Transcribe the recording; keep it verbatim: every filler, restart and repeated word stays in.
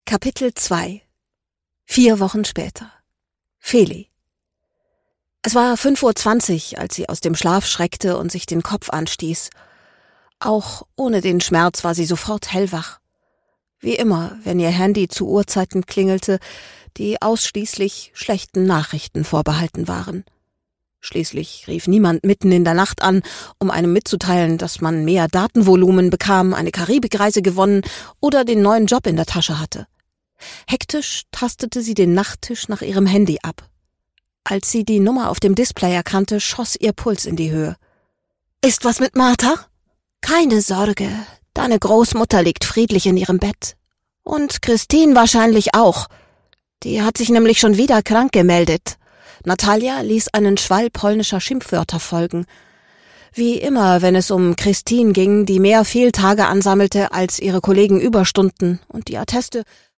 Kapitel zwei. Vier Wochen später. Feli. Es war fünf Uhr zwanzig, als sie aus dem Schlaf schreckte und sich den Kopf anstieß. Auch ohne den Schmerz war sie sofort hellwach. Wie immer, wenn ihr Handy zu Uhrzeiten klingelte, die ausschließlich schlechten Nachrichten vorbehalten waren. Schließlich rief niemand mitten in der Nacht an, um einem mitzuteilen, dass man mehr Datenvolumen bekam, eine Karibikreise gewonnen oder den neuen Job in der Tasche hatte. Hektisch tastete sie den Nachttisch nach ihrem Handy ab. Als sie die Nummer auf dem Display erkannte, schoss ihr Puls in die Höhe. »Ist was mit Martha?« »Keine Sorge, deine Großmutter liegt friedlich in ihrem Bett. Und Christine wahrscheinlich auch. Die hat sich nämlich schon wieder krank gemeldet.« Natalia ließ einen Schwall polnischer Schimpfwörter folgen. Wie immer, wenn es um Christine ging, die mehr Fehltage ansammelte als ihre Kollegen Überstunden und die Atteste